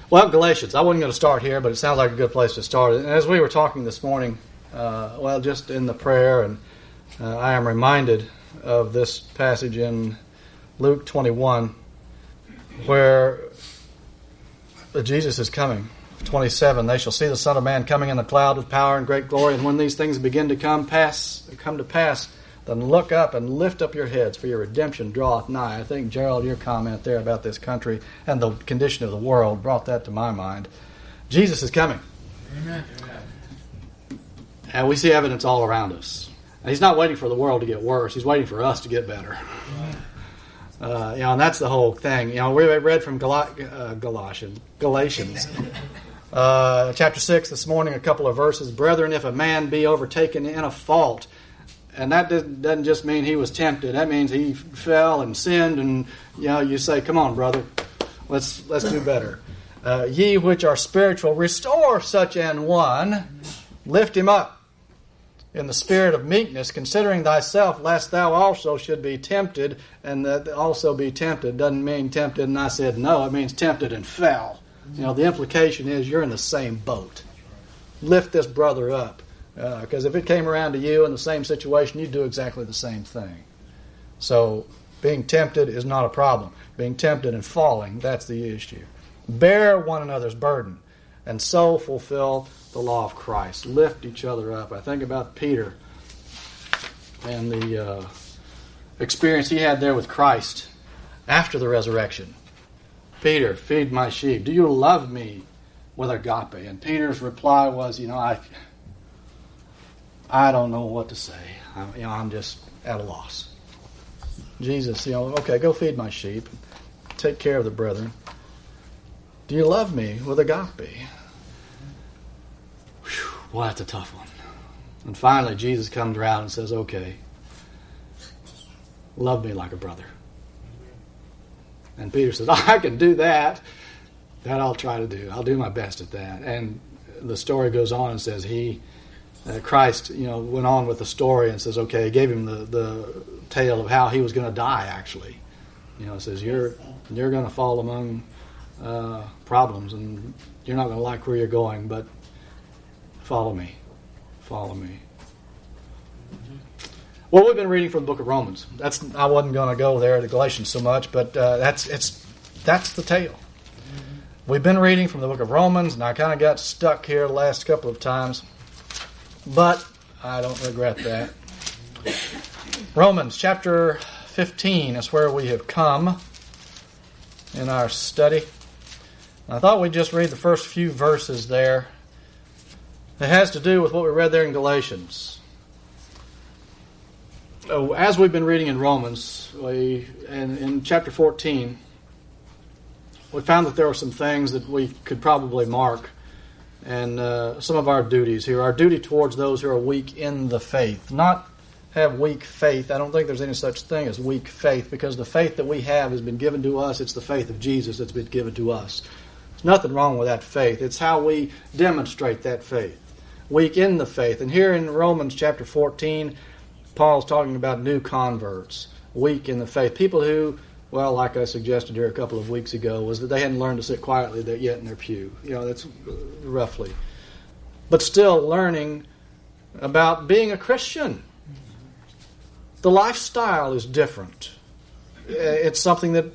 Well, Galatians. I wasn't going to start here, but it sounds like a good place to start. And as we were talking this morning, just in the prayer, and I am reminded of this passage in Luke 21, where Jesus is coming. 27, they shall see the Son of Man coming in the cloud with power and great glory, and when these things begin to come to pass, then look up and lift up your heads, for your redemption draweth nigh. I think, Gerald, your comment there about this country and the condition of the world brought that to my mind. Jesus is coming. Amen. And we see evidence all around us. And He's not waiting for the world to get worse. He's waiting for us to get better. And that's the whole thing. We read from Galatians. Chapter 6 this morning, a couple of verses. Brethren, if a man be overtaken in a fault, and that doesn't just mean he was tempted. That means he fell and sinned, and you say, "Come on, brother, let's do better." Ye which are spiritual, restore such an one, lift him up in the spirit of meekness, considering thyself, lest thou also should be tempted. And that also be tempted doesn't mean tempted and I said no. It means tempted and fell. The implication is you're in the same boat. Lift this brother up. Because if it came around to you in the same situation, you'd do exactly the same thing. So being tempted is not a problem. Being tempted and falling, that's the issue. Bear one another's burden, and so fulfill the law of Christ. Lift each other up. I think about Peter and the experience he had there with Christ after the resurrection. Peter, feed my sheep. Do you love me with agape? And Peter's reply was, I don't know what to say. I'm just at a loss. Jesus, okay, go feed my sheep. Take care of the brethren. Do you love me with agape? Whew, boy, that's a tough one. And finally, Jesus comes around and says, okay, love me like a brother. And Peter says, I can do that. That I'll try to do. I'll do my best at that. And the story goes on and says Christ, went on with the story and says, okay, he gave him the tale of how he was going to die, actually. It says, you're going to fall among problems, and you're not going to like where you're going, but follow me. Follow me. Well, we've been reading from the book of Romans. I wasn't going to go there to Galatians so much, but that's the tale. We've been reading from the book of Romans, and I kind of got stuck here the last couple of times, but I don't regret that. Romans chapter 15 is where we have come in our study. I thought we'd just read the first few verses there. It has to do with what we read there in Galatians. As we've been reading in Romans, in chapter 14, we found that there were some things that we could probably mark, and some of our duties here. Our duty towards those who are weak in the faith. Not have weak faith. I don't think there's any such thing as weak faith, because the faith that we have has been given to us. It's the faith of Jesus that's been given to us. There's nothing wrong with that faith. It's how we demonstrate that faith. Weak in the faith. And here in Romans chapter 14, Paul's talking about new converts, weak in the faith. People who, well, like I suggested here a couple of weeks ago, was that they hadn't learned to sit quietly yet in their pew. That's roughly. But still learning about being a Christian. The lifestyle is different. It's something that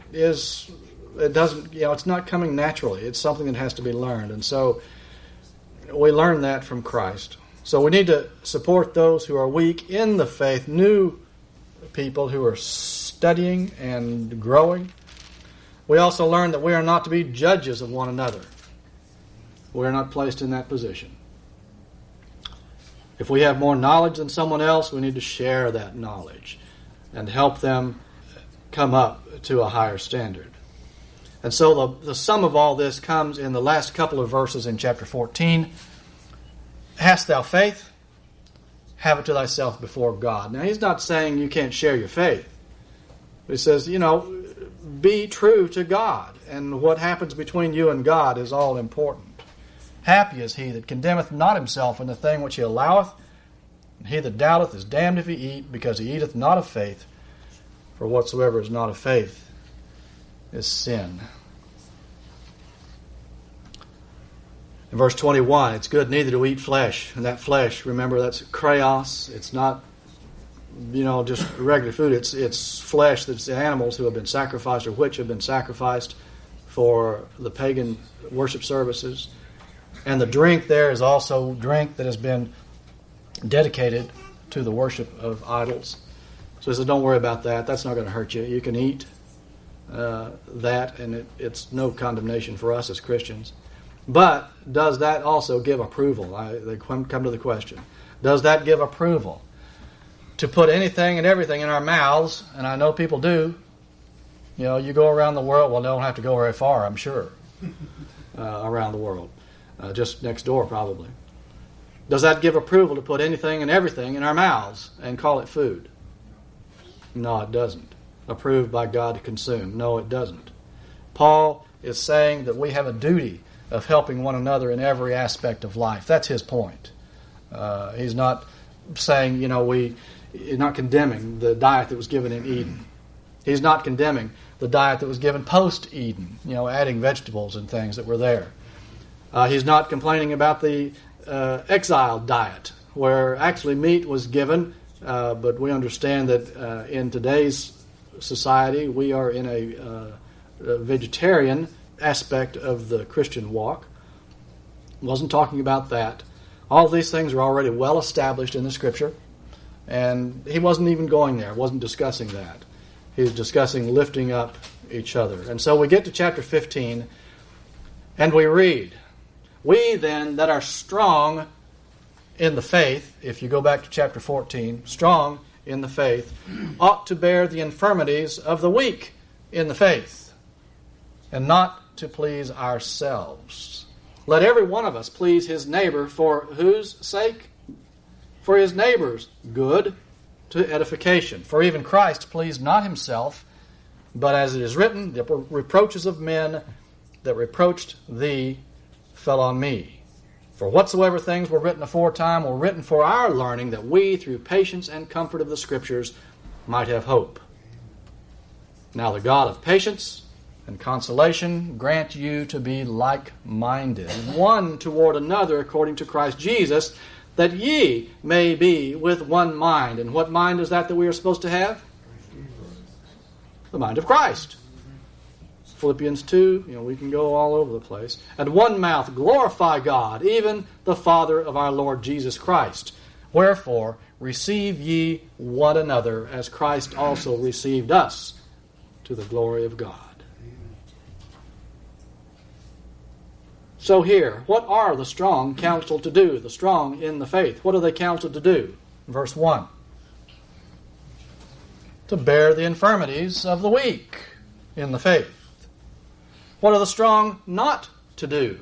it's not coming naturally. It's something that has to be learned. And so we learn that from Christ. So we need to support those who are weak in the faith, new people who are studying and growing. We also learn that we are not to be judges of one another. We are not placed in that position. If we have more knowledge than someone else, we need to share that knowledge and help them come up to a higher standard. And so the sum of all this comes in the last couple of verses in chapter 14. Hast thou faith? Have it to thyself before God. Now, he's not saying you can't share your faith. He says, be true to God. And what happens between you and God is all important. Happy is he that condemneth not himself in the thing which he alloweth. And he that doubteth is damned if he eat, because he eateth not of faith. For whatsoever is not of faith is sin. In verse 21, it's good neither to eat flesh. And that flesh, remember, that's kreos. It's not, just regular food. It's flesh that's animals who have been sacrificed or which have been sacrificed for the pagan worship services. And the drink there is also drink that has been dedicated to the worship of idols. So he says, don't worry about that. That's not going to hurt you. You can eat that, and it's no condemnation for us as Christians. But does that also give approval? They come to the question. Does that give approval? To put anything and everything in our mouths, and I know people do. You go around the world, well, they don't have to go very far, I'm sure, around the world. Just next door, probably. Does that give approval to put anything and everything in our mouths and call it food? No, it doesn't. Approved by God to consume. No, it doesn't. Paul is saying that we have a duty of helping one another in every aspect of life. That's his point. He's not saying, he's not condemning the diet that was given in Eden. He's not condemning the diet that was given post-Eden, adding vegetables and things that were there. He's not complaining about the exile diet, where actually meat was given, but we understand that in today's society we are in a vegetarian aspect of the Christian walk. Wasn't talking about that. All of these things are already well established in the Scripture, and he wasn't even going there, wasn't discussing that. He's discussing lifting up each other. And so we get to chapter 15, and we read, "We then that are strong in the faith," if you go back to chapter 14, strong in the faith, "ought to bear the infirmities of the weak in the faith, and not to please ourselves. Let every one of us please his neighbor for whose sake? For his neighbor's good, to edification. For even Christ pleased not himself, but as it is written, the reproaches of men that reproached thee fell on me. For whatsoever things were written aforetime were written for our learning, that we, through patience and comfort of the Scriptures, might have hope. Now the God of patience and consolation grant you to be like-minded, one toward another according to Christ Jesus, that ye may be with one mind." And what mind is that we are supposed to have? The mind of Christ. Philippians 2, we can go all over the place. "And one mouth glorify God, even the Father of our Lord Jesus Christ. Wherefore receive ye one another, as Christ also received us, to the glory of God." So here, what are the strong counseled to do? The strong in the faith. What are they counseled to do? Verse 1. To bear the infirmities of the weak in the faith. What are the strong not to do?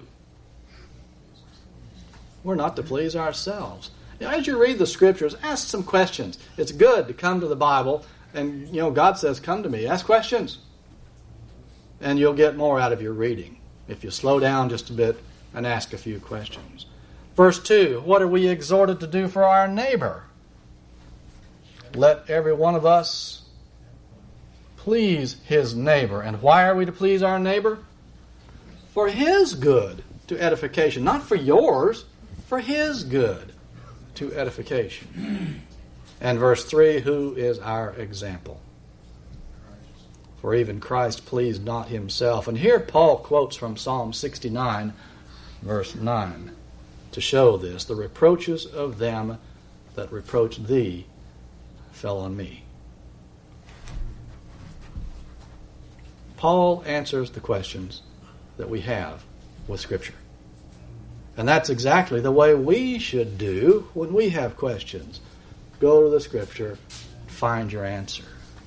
We're not to please ourselves. As you read the Scriptures, ask some questions. It's good to come to the Bible, and God says, "Come to me, ask questions." And you'll get more out of your reading if you slow down just a bit and ask a few questions. Verse 2, what are we exhorted to do for our neighbor? Let every one of us please his neighbor. And why are we to please our neighbor? For his good, to edification. Not for yours, for his good, to edification. And verse 3, who is our example? For even Christ pleased not himself. And here Paul quotes from Psalm 69, verse 9, to show this. The reproaches of them that reproached thee fell on me. Paul answers the questions that we have with Scripture. And that's exactly the way we should do when we have questions. Go to the Scripture, find your answer.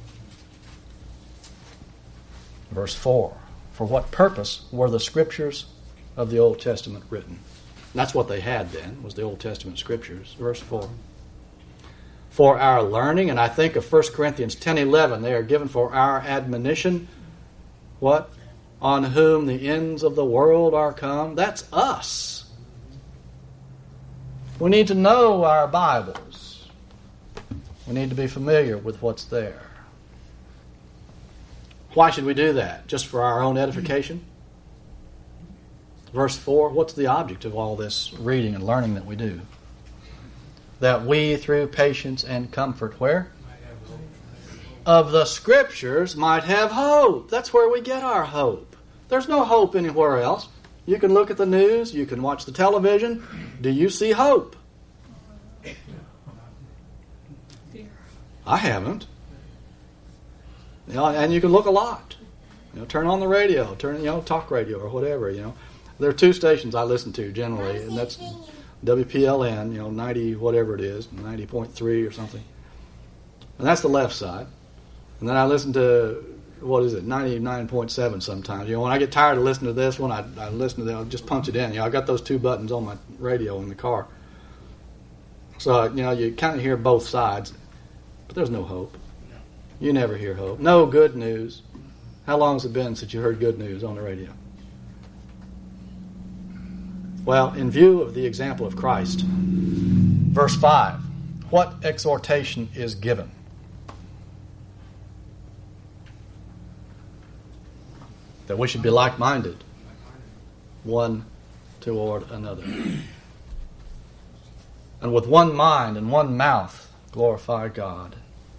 Verse 4, for what purpose were the Scriptures of the Old Testament written? And that's what they had then, was the Old Testament Scriptures. Verse 4. For our learning, and I think of 1 Corinthians 10:11, they are given for our admonition. What? On whom the ends of the world are come. That's us. We need to know our Bibles. We need to be familiar with what's there. Why should we do that? Just for our own edification? Verse 4, what's the object of all this reading and learning that we do? That we, through patience and comfort, where? Of the Scriptures might have hope. That's where we get our hope. There's no hope anywhere else. You can look at the news, you can watch the television. Do you see hope? I haven't. And you can look a lot. Turn on the radio, talk radio or whatever. There are two stations I listen to generally, and that's WPLN, 90 whatever it is, 90.3 or something. And that's the left side. And then I listen to, 99.7 sometimes. When I get tired of listening to this one, I listen to that. I'll just punch it in. I got those two buttons on my radio in the car. So, you kind of hear both sides. But there's no hope. You never hear hope. No good news. How long has it been since you heard good news on the radio? Well, in view of the example of Christ, verse 5, what exhortation is given? That we should be like-minded, one toward another. And with one mind and one mouth, glorify God.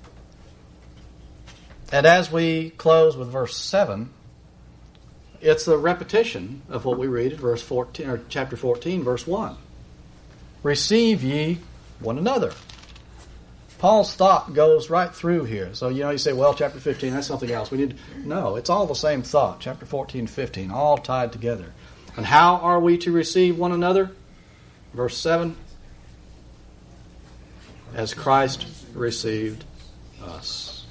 And as we close with verse 7, it's a repetition of what we read at verse 14 or chapter 14, verse 1. Receive ye one another. Paul's thought goes right through here. So, you say, well, chapter 15, that's something else. No, it's all the same thought. Chapter 14, 15, all tied together. And how are we to receive one another? Verse 7. As Christ received us.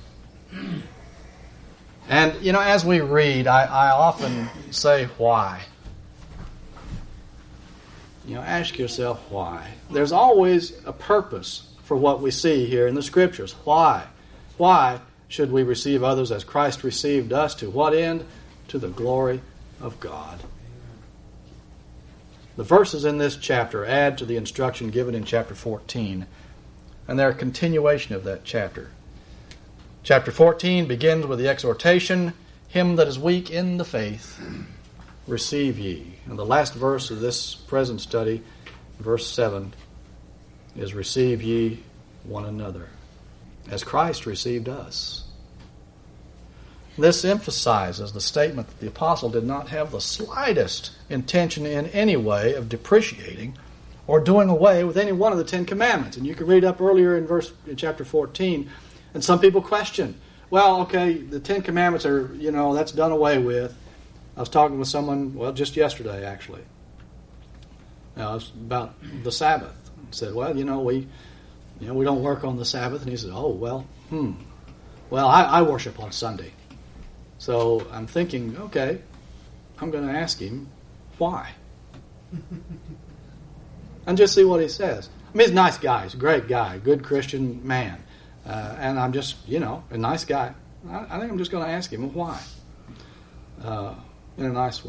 And, as we read, I often say, why? Ask yourself why. There's always a purpose for what we see here in the Scriptures. Why? Why should we receive others as Christ received us? To what end? To the glory of God. The verses in this chapter add to the instruction given in chapter 14, and they're a continuation of that chapter. Chapter 14 begins with the exhortation, him that is weak in the faith, receive ye. And the last verse of this present study, verse 7, is receive ye one another, as Christ received us. This emphasizes the statement that the apostle did not have the slightest intention in any way of depreciating or doing away with any one of the Ten Commandments. And you can read up earlier in chapter 14, and some people question, well, okay, the Ten Commandments are, that's done away with. I was talking with someone, just yesterday actually, about the Sabbath. I said, well, we don't work on the Sabbath. And he said, oh, well, I worship on Sunday. So I'm thinking, okay, I'm going to ask him why. And just see what he says. I mean, he's a nice guy. He's a great guy, good Christian man. And I'm just, a nice guy. I think I'm just going to ask him why. In a nice way.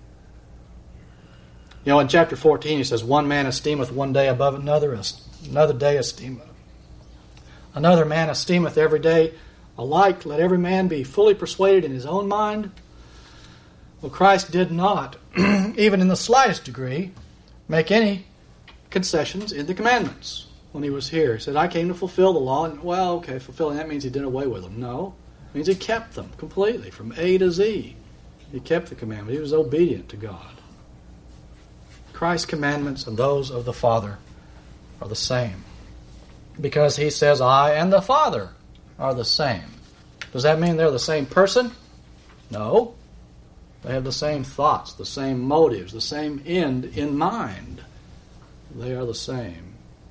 In chapter 14 he says, one man esteemeth one day above another day esteemeth. Another man esteemeth every day alike. Let every man be fully persuaded in his own mind. Well, Christ did not, even in the slightest degree, make any concessions in the commandments when he was here. He said, I came to fulfill the law. And, fulfilling, that means he did away with them. No, it means he kept them completely from A to Z. He kept the commandments. He was obedient to God. Christ's commandments and those of the Father are the same. Because he says, I and the Father are the same. Does that mean they're the same person? No. They have the same thoughts, the same motives, the same end in mind. They are the same.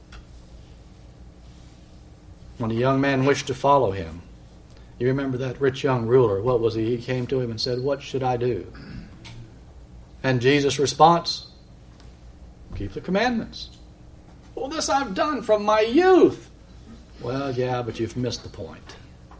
When a young man wished to follow him, you remember that rich young ruler, what was he? He came to him and said, what should I do? And Jesus' response, keep the commandments. Well, this I've done from my youth. Well, yeah, but you've missed the point.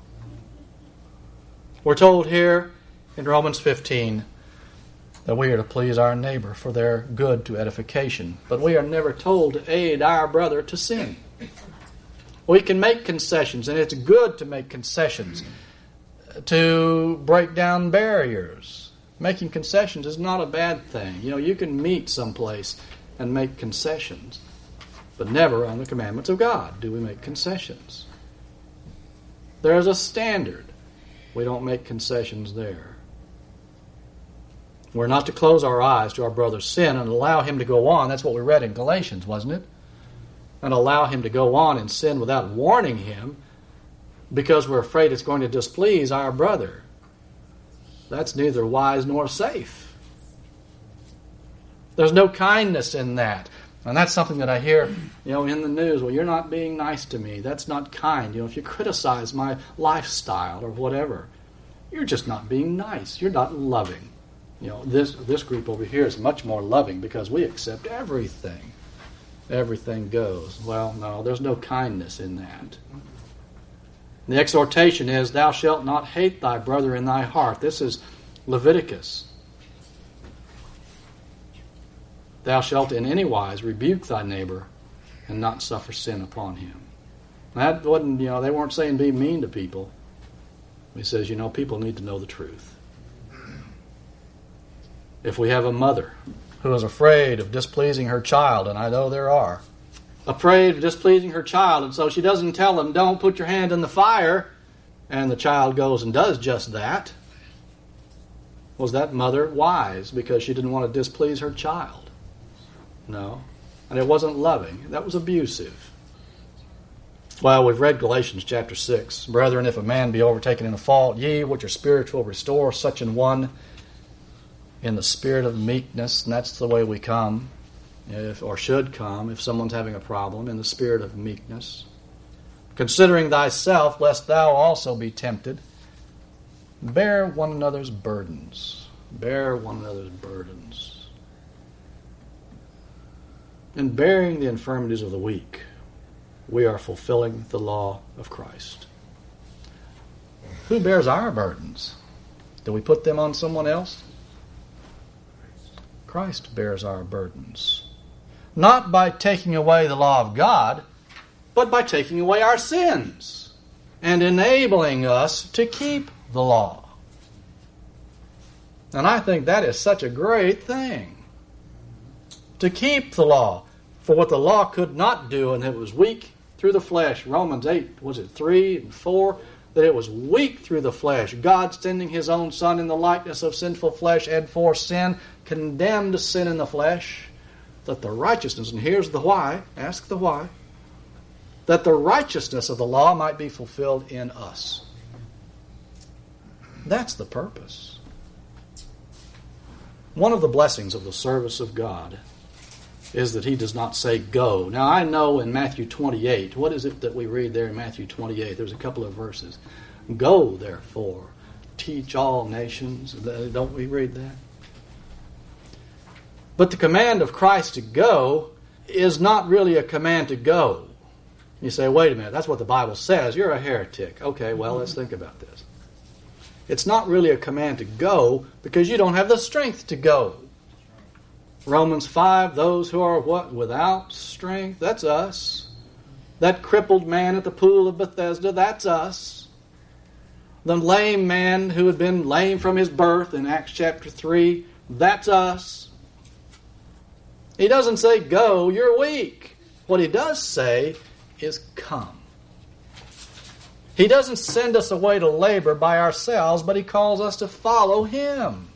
We're told here in Romans 15 that we are to please our neighbor for their good to edification. But we are never told to aid our brother to sin. We can make concessions, and it's good to make concessions, to break down barriers, Making concessions is not a bad thing. You can meet someplace and make concessions, but never on the commandments of God do we make concessions. There is a standard. We don't make concessions there. We're not to close our eyes to our brother's sin and allow him to go on. That's what we read in Galatians, wasn't it? And allow him to go on in sin without warning him because we're afraid it's going to displease our brother. That's neither wise nor safe. There's no kindness in that. And that's something that I hear, in the news. Well, you're not being nice to me. That's not kind. If you criticize my lifestyle or whatever, you're just not being nice. You're not loving. This group over here is much more loving because we accept everything. Everything goes. Well, no, there's no kindness in that. The exhortation is, thou shalt not hate thy brother in thy heart. This is Leviticus. Thou shalt in any wise rebuke thy neighbor and not suffer sin upon him. That wasn't, they weren't saying be mean to people. He says, people need to know the truth. If we have a mother who is afraid of displeasing her child, and I know there are, afraid of displeasing her child, and so she doesn't tell them, don't put your hand in the fire, and the child goes and does just that, was that mother wise because she didn't want to displease her child? No. And it wasn't loving. That was abusive. Well, we've read Galatians chapter 6. Brethren, if a man be overtaken in a fault, ye which are spiritual, restore such an one in the spirit of meekness. And that's the way we come, or should come, if someone's having a problem, in the spirit of meekness. Considering thyself, lest thou also be tempted. Bear one another's burdens. Bear one another's burdens. In bearing the infirmities of the weak, we are fulfilling the law of Christ. Who bears our burdens? Do we put them on someone else? Christ bears our burdens. Not by taking away the law of God, but by taking away our sins and enabling us to keep the law. And I think that is such a great thing. To keep the law. For what the law could not do, and it was weak through the flesh. Romans 8, 3 and 4, that it was weak through the flesh. God sending his own Son in the likeness of sinful flesh and for sin, condemned sin in the flesh, that the righteousness, and here's the why, ask the why, that the righteousness of the law might be fulfilled in us. That's the purpose. One of the blessings of the service of God is that he does not say go. Now I know in Matthew 28, what is it that we read there in Matthew 28? There's a couple of verses. Go, therefore, teach all nations. Don't we read that? But the command of Christ to go is not really a command to go. You say, wait a minute, that's what the Bible says. You're a heretic. Okay, well, let's think about this. It's not really a command to go because you don't have the strength to go. Romans 5, those who are what? Without strength, that's us. That crippled man at the pool of Bethesda, that's us. The lame man who had been lame from his birth in Acts chapter 3, that's us. He doesn't say, go, you're weak. What he does say is, come. He doesn't send us away to labor by ourselves, but he calls us to follow him.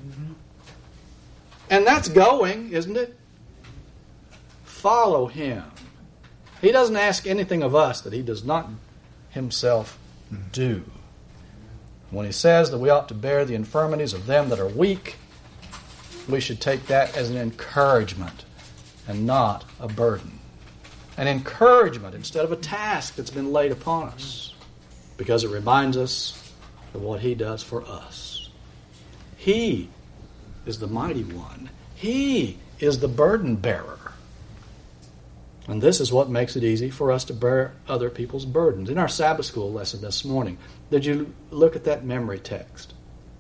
And that's going, isn't it? Follow him. He doesn't ask anything of us that he does not himself do. When he says that we ought to bear the infirmities of them that are weak, we should take that as an encouragement and not a burden. An encouragement instead of a task that's been laid upon us, because it reminds us of what he does for us. He is the mighty one. He is the burden bearer. And this is what makes it easy for us to bear other people's burdens. In our Sabbath school lesson this morning, did you look at that memory text?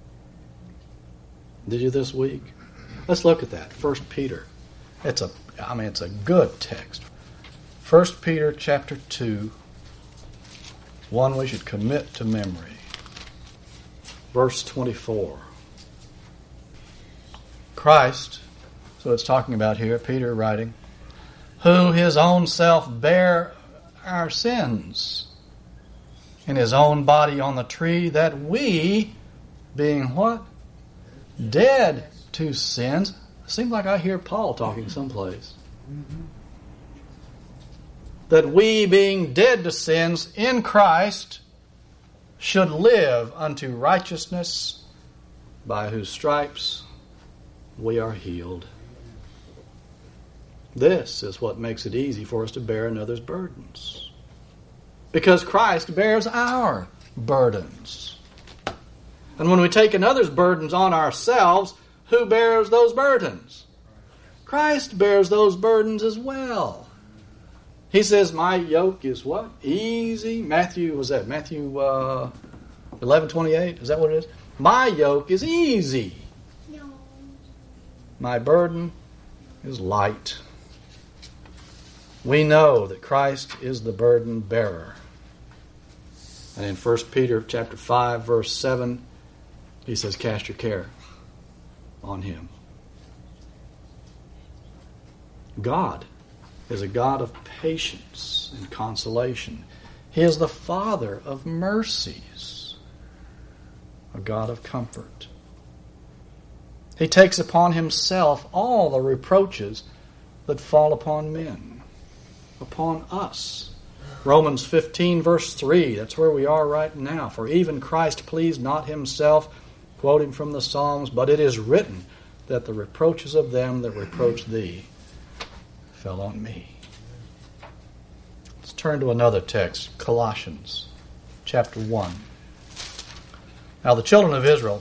Did you this week? Let's look at that. 1 Peter. It's a good text. 1 Peter chapter 2, one we should commit to memory. Verse 24. Christ, so it's talking about here, Peter writing, who his own self bare our sins in his own body on the tree, that we, being what? Dead to sins. Seems like I hear Paul talking someplace. That we, being dead to sins in Christ, should live unto righteousness, by whose stripes we are healed. This is what makes it easy for us to bear another's burdens. Because Christ bears our burdens. And when we take another's burdens on ourselves, who bears those burdens? Christ bears those burdens as well. He says, my yoke is what? Easy. Matthew 11:28? Is that what it is? My yoke is easy. No. My burden is light. We know that Christ is the burden bearer. And in 1 Peter chapter 5, verse 7, he says, cast your care on him. God is a God of patience and consolation. He is the Father of mercies, a God of comfort. He takes upon himself all the reproaches that fall upon men, upon us. Romans 15, verse 3, that's where we are right now. For even Christ pleased not himself, quoting from the Psalms, but it is written that the reproaches of them that reproach thee fell on me. Let's turn to another text, Colossians chapter 1. Now the children of Israel,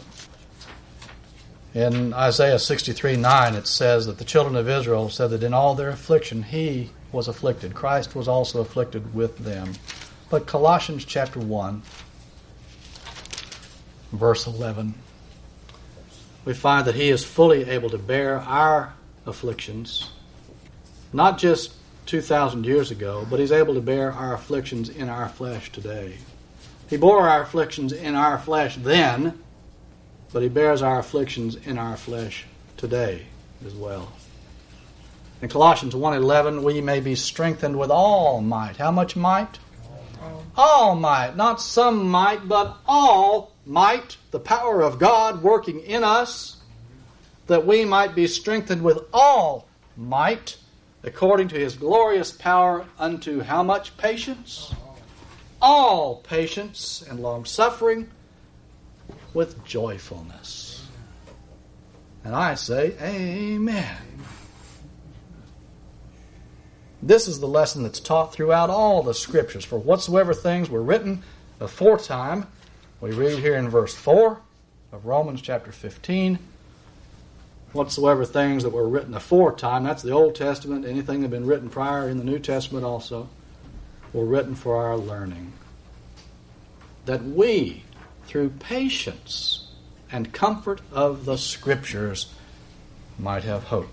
in Isaiah 63:9, it says that the children of Israel said that in all their affliction he was afflicted. Christ was also afflicted with them. But Colossians chapter 1, verse 11, we find that he is fully able to bear our afflictions, not just 2,000 years ago, but he's able to bear our afflictions in our flesh today. He bore our afflictions in our flesh then, but he bears our afflictions in our flesh today as well. In Colossians 1:11, we may be strengthened with all might. How much might? All might. Not some might, but all might. The power of God working in us, that we might be strengthened with all might, according to his glorious power, unto how much patience? All patience and long-suffering with joyfulness. And I say, amen. This is the lesson that's taught throughout all the Scriptures. For whatsoever things were written aforetime, we read here in verse 4 of Romans chapter 15, whatsoever things that were written aforetime, that's the Old Testament, anything that had been written prior in the New Testament also, were written for our learning. That we, through patience and comfort of the Scriptures, might have hope.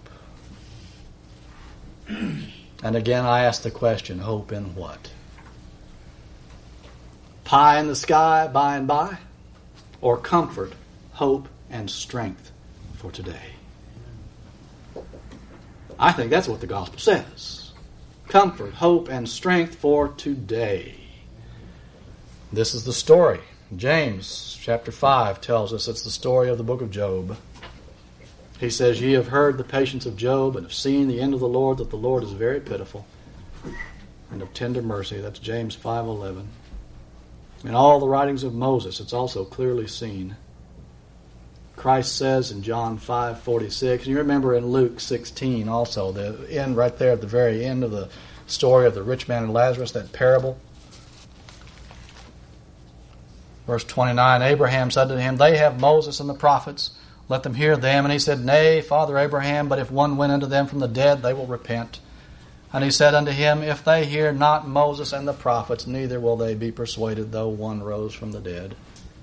And again, I ask the question, hope in what? Pie in the sky by and by? Or comfort, hope, and strength for today? I think that's what the gospel says. Comfort, hope, and strength for today. This is the story. James chapter 5 tells us it's the story of the book of Job. He says, ye have heard the patience of Job and have seen the end of the Lord, that the Lord is very pitiful and of tender mercy. That's James 5:11. In all the writings of Moses, it's also clearly seen. Christ says in John 5:46, and you remember in Luke 16 also, the end right there at the very end of the story of the rich man and Lazarus, that parable. Verse 29, Abraham said to him, they have Moses and the prophets, let them hear them. And he said, nay, Father Abraham, but if one went unto them from the dead, they will repent. And he said unto him, if they hear not Moses and the prophets, neither will they be persuaded, though one rose from the dead.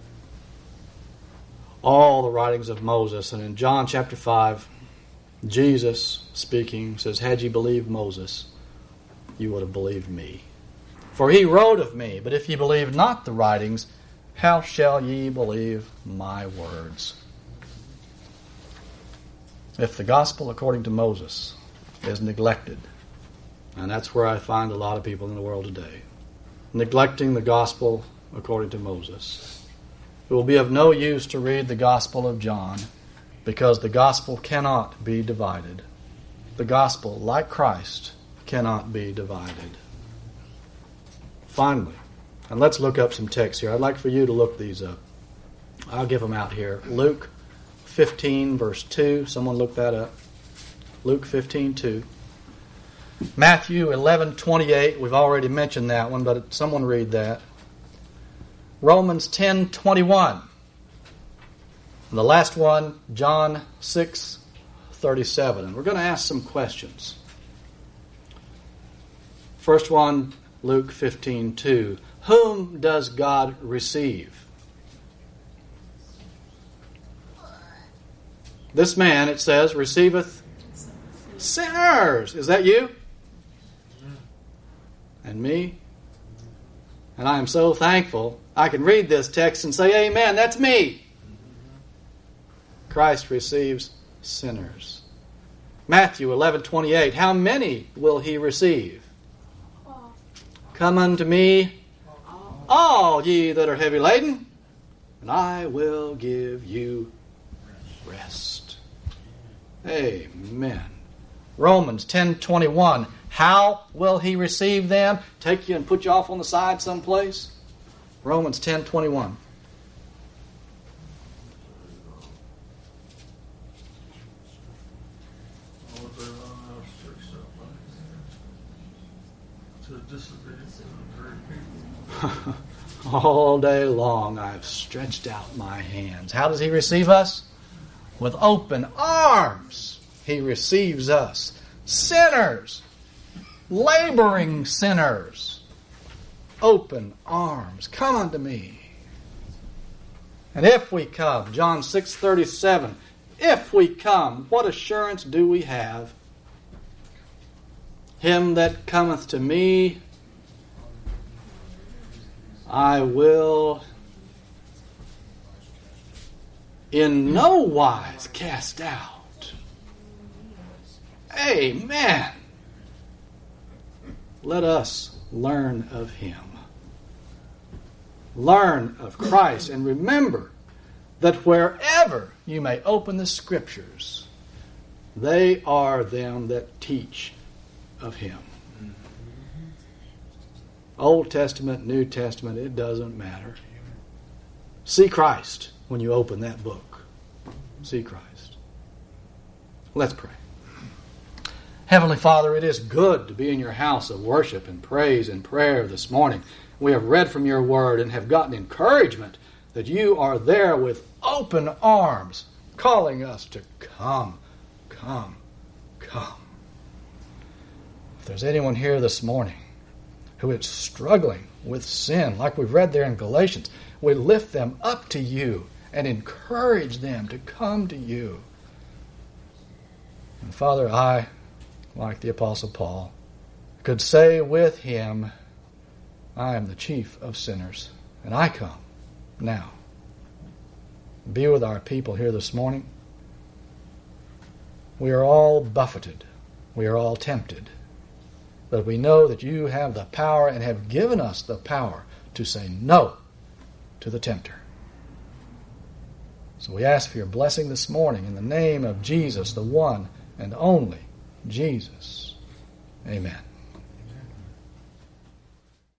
All the writings of Moses. And in John chapter 5, Jesus speaking says, had ye believed Moses, you would have believed me. For he wrote of me, but if ye believe not the writings, how shall ye believe my words? if the gospel according to Moses is neglected, and that's where I find a lot of people in the world today, neglecting the gospel according to Moses, it will be of no use to read the Gospel of John, because the gospel cannot be divided. The gospel, like Christ, cannot be divided. Finally, and let's look up some texts here. I'd like for you to look these up. I'll give them out here. Luke 15, verse 2. Someone look that up. Luke 15, 2. Matthew 11, 28. We've already mentioned that one, but someone read that. Romans 10, 21. And the last one, John 6, 37. And we're going to ask some questions. First one, Luke 15, 2. Whom does God receive? This man, it says, receiveth sinners. Is that you? And me? And I am so thankful I can read this text and say, amen, that's me. Christ receives sinners. Matthew 11:28. How many will he receive? Come unto me, all ye that are heavy laden, and I will give you rest. Amen. Romans 10:21. How will he receive them? Take you and put you off on the side someplace? Romans 10:21. All day long I've stretched out my hands. How does he receive us? With open arms. He receives us. Sinners. Laboring sinners. Open arms. Come unto me. And if we come, John 6:37, if we come, what assurance do we have? Him that cometh to me, I will in no wise cast out. Amen. Let us learn of him. Learn of Christ, and remember that wherever you may open the Scriptures, they are them that teach of him. Old Testament, New Testament, it doesn't matter. See Christ when you open that book. See Christ. Let's pray. Heavenly Father, it is good to be in your house of worship and praise and prayer this morning. We have read from your word and have gotten encouragement that you are there with open arms, calling us to come, come, come. If there's anyone here this morning who is struggling with sin, like we've read there in Galatians, we lift them up to you and encourage them to come to you. And Father, I, like the Apostle Paul, could say with him, I am the chief of sinners, and I come now. Be with our people here this morning. We are all buffeted. We are all tempted. But we know that you have the power and have given us the power to say no to the tempter. So we ask for your blessing this morning in the name of Jesus, the one and only Jesus. Amen.